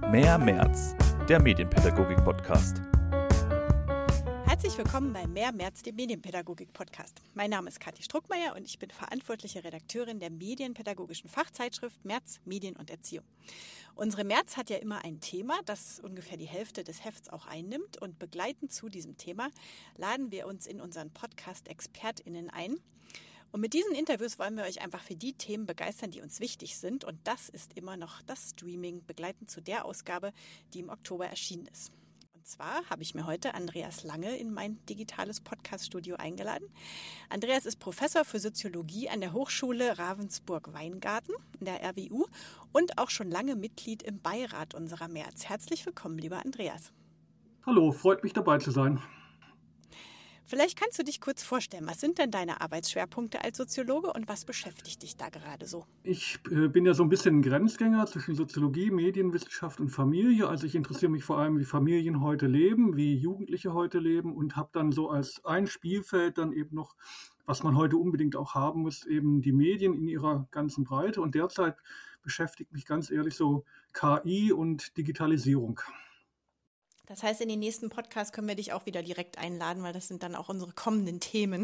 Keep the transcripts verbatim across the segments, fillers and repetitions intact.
Mehr März, der Medienpädagogik-Podcast. Herzlich willkommen bei Mehr März, dem Medienpädagogik-Podcast. Mein Name ist Kathi Struckmeier und ich bin verantwortliche Redakteurin der medienpädagogischen Fachzeitschrift März Medien und Erziehung. Unsere März hat ja immer ein Thema, das ungefähr die Hälfte des Hefts auch einnimmt, und begleitend zu diesem Thema laden wir uns in unseren Podcast ExpertInnen ein. Und mit diesen Interviews wollen wir euch einfach für die Themen begeistern, die uns wichtig sind. Und das ist immer noch das Streaming, begleitend zu der Ausgabe, die im Oktober erschienen ist. Und zwar habe ich mir heute Andreas Lange in mein digitales Podcast-Studio eingeladen. Andreas ist Professor für Soziologie an der Hochschule Ravensburg-Weingarten in der R W U und auch schon lange Mitglied im Beirat unserer März. Herzlich willkommen, lieber Andreas. Hallo, freut mich dabei zu sein. Vielleicht kannst du dich kurz vorstellen, was sind denn deine Arbeitsschwerpunkte als Soziologe und was beschäftigt dich da gerade so? Ich äh, bin ja so ein bisschen ein Grenzgänger zwischen Soziologie, Medienwissenschaft und Familie. Also ich interessiere mich vor allem, wie Familien heute leben, wie Jugendliche heute leben, und habe dann so als ein Spielfeld dann eben noch, was man heute unbedingt auch haben muss, eben die Medien in ihrer ganzen Breite. Und derzeit beschäftigt mich ganz ehrlich so K I und Digitalisierung. Das heißt, in den nächsten Podcast können wir dich auch wieder direkt einladen, weil das sind dann auch unsere kommenden Themen.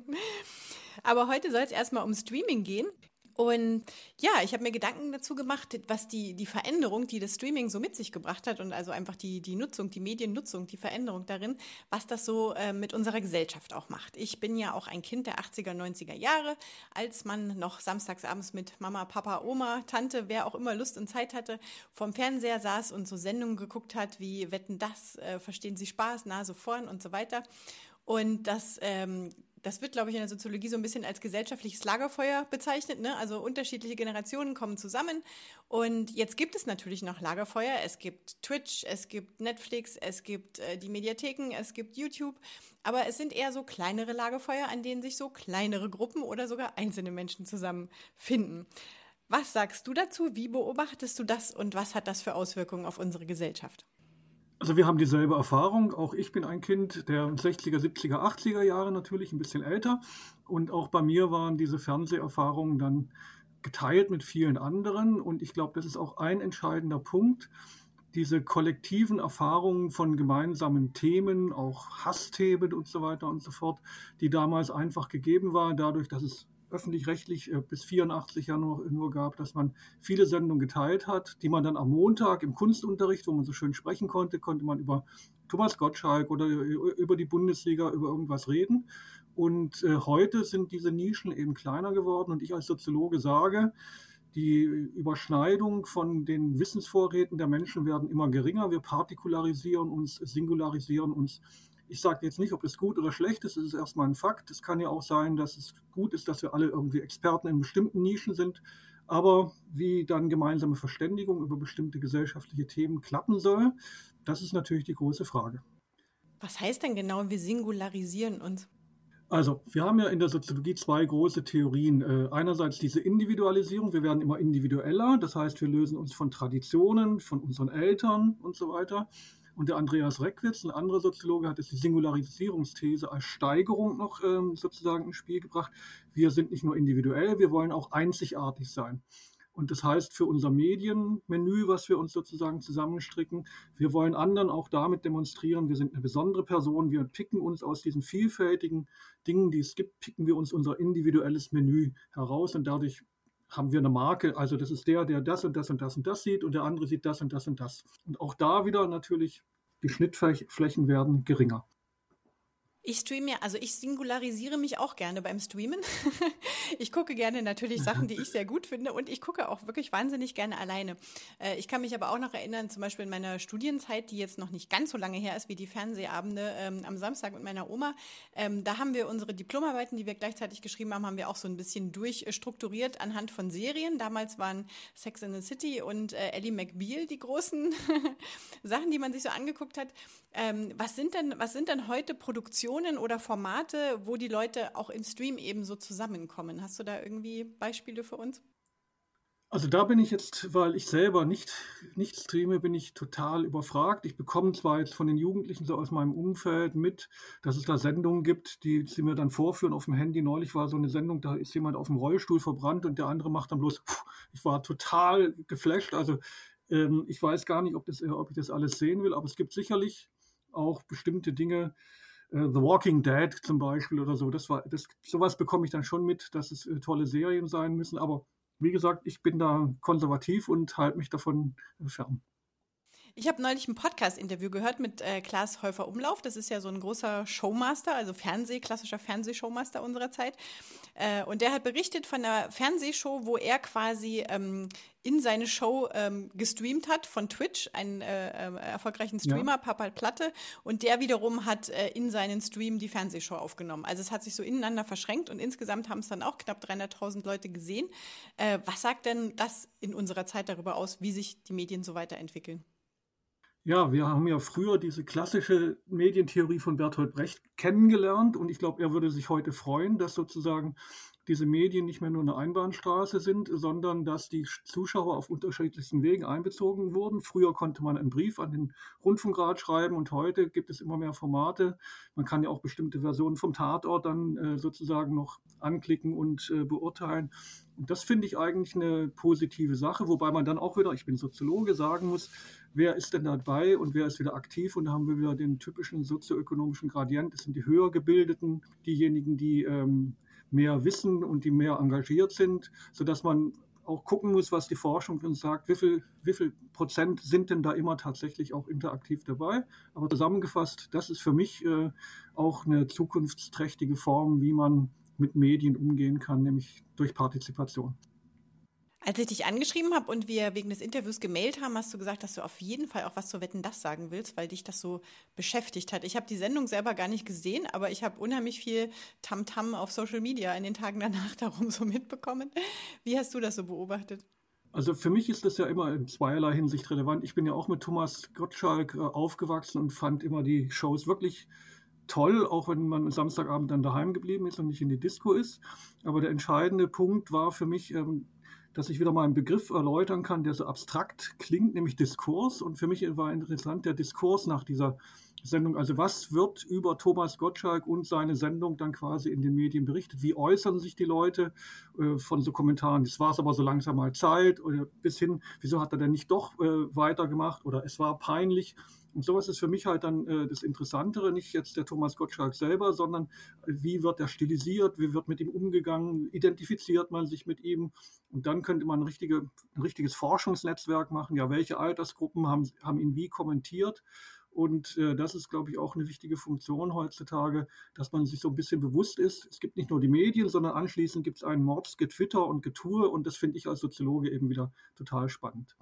Aber heute soll es erstmal um Streaming gehen. Und ja, ich habe mir Gedanken dazu gemacht, was die, die Veränderung, die das Streaming so mit sich gebracht hat, und also einfach die, die Nutzung, die Mediennutzung, die Veränderung darin, was das so äh, mit unserer Gesellschaft auch macht. Ich bin ja auch ein Kind der achtziger, neunziger Jahre, als man noch samstagsabends mit Mama, Papa, Oma, Tante, wer auch immer Lust und Zeit hatte, vorm Fernseher saß und so Sendungen geguckt hat, wie Wetten, das, äh, Verstehen Sie Spaß, Nase vorn und so weiter. Und das ähm, Das wird, glaube ich, in der Soziologie so ein bisschen als gesellschaftliches Lagerfeuer bezeichnet, ne? Also unterschiedliche Generationen kommen zusammen. Und jetzt gibt es natürlich noch Lagerfeuer. Es gibt Twitch, es gibt Netflix, es gibt äh, die Mediatheken, es gibt YouTube. Aber es sind eher so kleinere Lagerfeuer, an denen sich so kleinere Gruppen oder sogar einzelne Menschen zusammenfinden. Was sagst du dazu? Wie beobachtest du das und was hat das für Auswirkungen auf unsere Gesellschaft? Also wir haben dieselbe Erfahrung. Auch ich bin ein Kind der sechziger, siebziger, achtziger Jahre, natürlich ein bisschen älter. Und auch bei mir waren diese Fernseherfahrungen dann geteilt mit vielen anderen. Und ich glaube, das ist auch ein entscheidender Punkt. Diese kollektiven Erfahrungen von gemeinsamen Themen, auch Hassthemen und so weiter und so fort, die damals einfach gegeben waren, dadurch, dass es öffentlich-rechtlich bis vierundachtzig ja nur, nur gab, dass man viele Sendungen geteilt hat, die man dann am Montag im Kunstunterricht, wo man so schön sprechen konnte, konnte man über Thomas Gottschalk oder über die Bundesliga, über irgendwas reden. Und äh, heute sind diese Nischen eben kleiner geworden. Und ich als Soziologe sage, die Überschneidung von den Wissensvorräten der Menschen werden immer geringer. Wir partikularisieren uns, singularisieren uns. Ich sage jetzt nicht, ob es gut oder schlecht ist, es ist erstmal ein Fakt. Es kann ja auch sein, dass es gut ist, dass wir alle irgendwie Experten in bestimmten Nischen sind. Aber wie dann gemeinsame Verständigung über bestimmte gesellschaftliche Themen klappen soll, das ist natürlich die große Frage. Was heißt denn genau, wir singularisieren uns? Also, wir haben ja in der Soziologie zwei große Theorien. Äh, einerseits diese Individualisierung, wir werden immer individueller, das heißt, wir lösen uns von Traditionen, von unseren Eltern und so weiter. Und der Andreas Reckwitz, ein anderer Soziologe, hat jetzt die Singularisierungsthese als Steigerung noch ähm, sozusagen ins Spiel gebracht. Wir sind nicht nur individuell, wir wollen auch einzigartig sein. Und das heißt für unser Medienmenü, was wir uns sozusagen zusammenstricken, wir wollen anderen auch damit demonstrieren, wir sind eine besondere Person, wir picken uns aus diesen vielfältigen Dingen, die es gibt, picken wir uns unser individuelles Menü heraus, und dadurch haben wir eine Marke, also das ist der, der das und das und das und das sieht, und der andere sieht das und das und das. Und auch da wieder natürlich, die Schnittflächen werden geringer. Ich streame ja, also ich singularisiere mich auch gerne beim Streamen. Ich gucke gerne natürlich Sachen, die ich sehr gut finde, und ich gucke auch wirklich wahnsinnig gerne alleine. Ich kann mich aber auch noch erinnern, zum Beispiel in meiner Studienzeit, die jetzt noch nicht ganz so lange her ist wie die Fernsehabende ähm, am Samstag mit meiner Oma. Ähm, da haben wir unsere Diplomarbeiten, die wir gleichzeitig geschrieben haben, haben wir auch so ein bisschen durchstrukturiert anhand von Serien. Damals waren Sex and the City und äh, Ally McBeal die großen Sachen, die man sich so angeguckt hat. Ähm, was sind denn, was sind denn heute Produktionen oder Formate, wo die Leute auch im Stream eben so zusammenkommen? Hast du da irgendwie Beispiele für uns? Also da bin ich jetzt, weil ich selber nicht, nicht streame, bin ich total überfragt. Ich bekomme zwar jetzt von den Jugendlichen so aus meinem Umfeld mit, dass es da Sendungen gibt, die sie mir dann vorführen auf dem Handy. Neulich war so eine Sendung, da ist jemand auf dem Rollstuhl verbrannt und der andere macht dann bloß, pff, ich war total geflasht. Also Ähm, ich weiß gar nicht, ob, das, ob ich das alles sehen will, aber es gibt sicherlich auch bestimmte Dinge, äh, The Walking Dead zum Beispiel oder so. Das war, das, sowas bekomme ich dann schon mit, dass es äh, tolle Serien sein müssen. Aber wie gesagt, ich bin da konservativ und halte mich davon fern. Ich habe neulich ein Podcast-Interview gehört mit äh, Klaas Häufer-Umlauf. Das ist ja so ein großer Showmaster, also Fernseh, klassischer Fernsehshowmaster unserer Zeit. Äh, und der hat berichtet von einer Fernsehshow, wo er quasi ähm, in seine Show ähm, gestreamt hat von Twitch, einen äh, äh, erfolgreichen Streamer, Ja. Papal Platte. Und der wiederum hat äh, in seinen Stream die Fernsehshow aufgenommen. Also es hat sich so ineinander verschränkt und insgesamt haben es dann auch knapp dreihunderttausend Leute gesehen. Äh, was sagt denn das in unserer Zeit darüber aus, wie sich die Medien so weiterentwickeln? Ja, wir haben ja früher diese klassische Medientheorie von Bertolt Brecht kennengelernt und ich glaube, er würde sich heute freuen, dass sozusagen diese Medien nicht mehr nur eine Einbahnstraße sind, sondern dass die Zuschauer auf unterschiedlichsten Wegen einbezogen wurden. Früher konnte man einen Brief an den Rundfunkrat schreiben und heute gibt es immer mehr Formate. Man kann ja auch bestimmte Versionen vom Tatort dann äh, sozusagen noch anklicken und äh, beurteilen. Und das finde ich eigentlich eine positive Sache, wobei man dann auch wieder, ich bin Soziologe, sagen muss, wer ist denn dabei und wer ist wieder aktiv? Und da haben wir wieder den typischen sozioökonomischen Gradient. Das sind die höher gebildeten, diejenigen, die ähm, mehr wissen und die mehr engagiert sind, sodass man auch gucken muss, was die Forschung uns sagt, wie viel, wie viel Prozent sind denn da immer tatsächlich auch interaktiv dabei. Aber zusammengefasst, das ist für mich äh, auch eine zukunftsträchtige Form, wie man mit Medien umgehen kann, nämlich durch Partizipation. Als ich dich angeschrieben habe und wir wegen des Interviews gemailt haben, hast du gesagt, dass du auf jeden Fall auch was zu Wetten, das sagen willst, weil dich das so beschäftigt hat. Ich habe die Sendung selber gar nicht gesehen, aber ich habe unheimlich viel Tamtam auf Social Media in den Tagen danach darum so mitbekommen. Wie hast du das so beobachtet? Also für mich ist das ja immer in zweierlei Hinsicht relevant. Ich bin ja auch mit Thomas Gottschalk äh, aufgewachsen und fand immer die Shows wirklich toll, auch wenn man Samstagabend dann daheim geblieben ist und nicht in die Disco ist. Aber der entscheidende Punkt war für mich, ähm, dass ich wieder mal einen Begriff erläutern kann, der so abstrakt klingt, nämlich Diskurs. Und für mich war interessant der Diskurs nach dieser Sendung. Also was wird über Thomas Gottschalk und seine Sendung dann quasi in den Medien berichtet? Wie äußern sich die Leute äh, von so Kommentaren? Das war es aber so langsam mal Zeit oder bis hin, wieso hat er denn nicht doch äh, weitergemacht oder es war peinlich? Und sowas ist für mich halt dann äh, das Interessantere, nicht jetzt der Thomas Gottschalk selber, sondern äh, wie wird er stilisiert, wie wird mit ihm umgegangen, identifiziert man sich mit ihm und dann könnte man ein, richtige, ein richtiges Forschungsnetzwerk machen, ja, welche Altersgruppen haben, haben ihn wie kommentiert und äh, das ist, glaube ich, auch eine wichtige Funktion heutzutage, dass man sich so ein bisschen bewusst ist, es gibt nicht nur die Medien, sondern anschließend gibt es einen Mords, Getwitter und Getue und das finde ich als Soziologe eben wieder total spannend.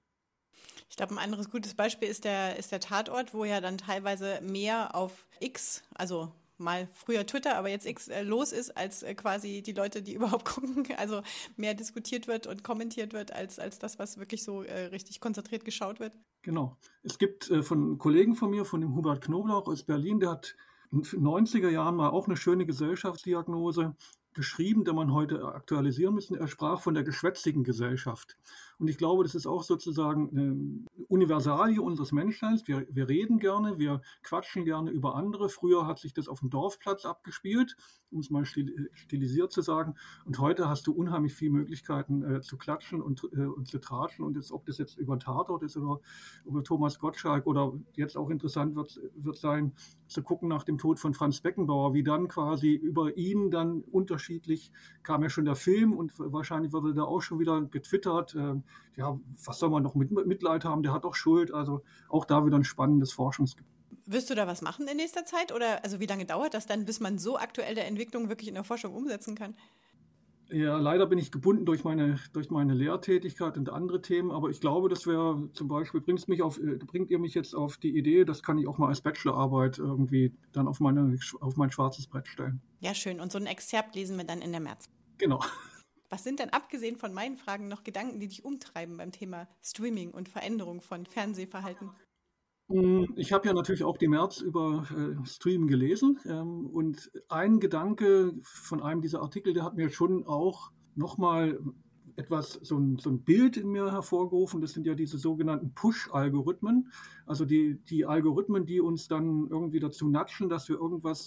Ich glaube, ein anderes gutes Beispiel ist der, ist der Tatort, wo ja dann teilweise mehr auf X, also mal früher Twitter, aber jetzt X äh, los ist, als äh, quasi die Leute, die überhaupt gucken. Also mehr diskutiert wird und kommentiert wird, als, als das, was wirklich so äh, richtig konzentriert geschaut wird. Genau. Es gibt äh, von einem Kollegen von mir, von dem Hubert Knoblauch aus Berlin, der hat in den neunziger Jahren mal auch eine schöne Gesellschaftsdiagnose geschrieben, der man heute aktualisieren müssen. Er sprach von der geschwätzigen Gesellschaft. Und ich glaube, das ist auch sozusagen eine Universalie unseres Menschseins. Wir, wir reden gerne, wir quatschen gerne über andere. Früher hat sich das auf dem Dorfplatz abgespielt, um es mal stil, stilisiert zu sagen. Und heute hast du unheimlich viele Möglichkeiten äh, zu klatschen und, äh, und zu tratschen. Und jetzt, ob das jetzt über Tatort ist oder über Thomas Gottschalk oder jetzt auch interessant wird, wird sein, zu gucken nach dem Tod von Franz Beckenbauer, wie dann quasi über ihn dann unterschiedlich kam ja schon der Film und wahrscheinlich wurde da auch schon wieder getwittert, äh, ja, was soll man noch mit Mitleid haben, der hat doch Schuld, also auch da wieder ein spannendes Forschungsgebiet. Wirst du da was machen in nächster Zeit oder also wie lange dauert das dann, bis man so aktuell der Entwicklung wirklich in der Forschung umsetzen kann? Ja, leider bin ich gebunden durch meine, durch meine Lehrtätigkeit und andere Themen, aber ich glaube, das wäre zum Beispiel, bringst mich auf, bringt ihr mich jetzt auf die Idee, das kann ich auch mal als Bachelorarbeit irgendwie dann auf, meine, auf mein schwarzes Brett stellen. Ja, schön. Und so ein Exzerpt lesen wir dann in der März. Genau. Was sind denn abgesehen von meinen Fragen noch Gedanken, die dich umtreiben beim Thema Streaming und Veränderung von Fernsehverhalten? Ich habe ja natürlich auch die März über äh, Stream gelesen ähm, und ein Gedanke von einem dieser Artikel, der hat mir schon auch nochmal etwas, so ein, so ein Bild in mir hervorgerufen. Das sind ja diese sogenannten Push-Algorithmen, also die, die Algorithmen, die uns dann irgendwie dazu natschen, dass wir irgendwas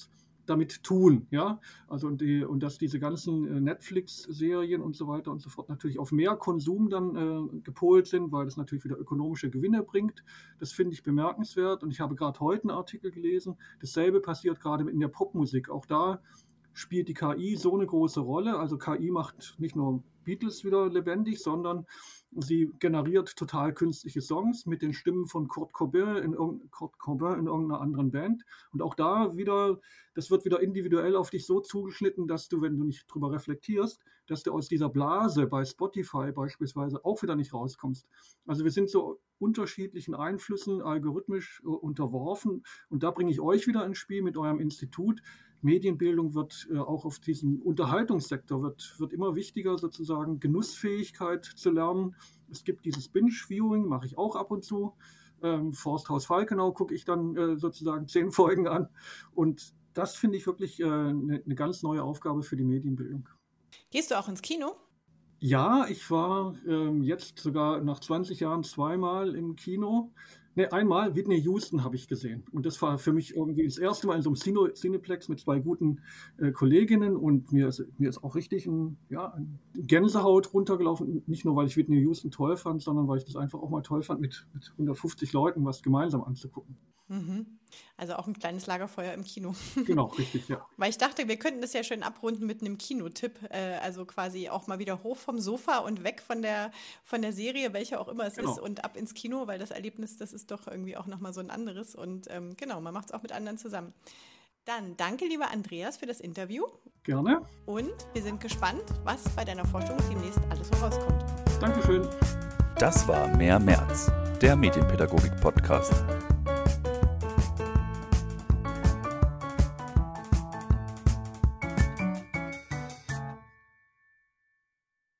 damit tun, ja, also und, die, und dass diese ganzen äh, Netflix-Serien und so weiter und so fort natürlich auf mehr Konsum dann äh, gepolt sind, weil das natürlich wieder ökonomische Gewinne bringt. Das finde ich bemerkenswert und ich habe gerade heute einen Artikel gelesen, dasselbe passiert gerade in der Popmusik, auch da spielt die K I so eine große Rolle, also K I macht nicht nur Beatles wieder lebendig, sondern sie generiert total künstliche Songs mit den Stimmen von Kurt Cobain in, irg- Kurt Cobain in irgendeiner anderen Band. Und auch da wieder, das wird wieder individuell auf dich so zugeschnitten, dass du, wenn du nicht drüber reflektierst, dass du aus dieser Blase bei Spotify beispielsweise auch wieder nicht rauskommst. Also wir sind so unterschiedlichen Einflüssen algorithmisch äh, unterworfen. Und da bringe ich euch wieder ins Spiel mit eurem Institut. Medienbildung wird äh, auch auf diesem Unterhaltungssektor wird, wird immer wichtiger, sozusagen Genussfähigkeit zu lernen. Es gibt dieses Binge-Viewing, mache ich auch ab und zu. Ähm, Forsthaus Falkenau gucke ich dann äh, sozusagen zehn Folgen an. Und das finde ich wirklich eine äh, ne ganz neue Aufgabe für die Medienbildung. Gehst du auch ins Kino? Ja, ich war ähm, jetzt sogar nach zwanzig Jahren zweimal im Kino. Ne, einmal Whitney Houston habe ich gesehen. Und das war für mich irgendwie das erste Mal in so einem Cine, Cineplex mit zwei guten äh, Kolleginnen. Und mir ist, mir ist auch richtig ein, ja, ein Gänsehaut runtergelaufen. Nicht nur, weil ich Whitney Houston toll fand, sondern weil ich das einfach auch mal toll fand, mit, mit hundertfünfzig Leuten was gemeinsam anzugucken. Mhm. Also auch ein kleines Lagerfeuer im Kino. Genau, richtig, ja. Weil ich dachte, wir könnten das ja schön abrunden mit einem Kinotipp. Äh, also quasi auch mal wieder hoch vom Sofa und weg von der, von der Serie, welche auch immer es Genau. ist, und ab ins Kino, weil das Erlebnis, das ist doch irgendwie auch nochmal so ein anderes. Und ähm, genau, man macht es auch mit anderen zusammen. Dann danke, lieber Andreas, für das Interview. Gerne. Und wir sind gespannt, was bei deiner Forschung demnächst alles so rauskommt. Dankeschön. Das war Mehr März, der Medienpädagogik-Podcast.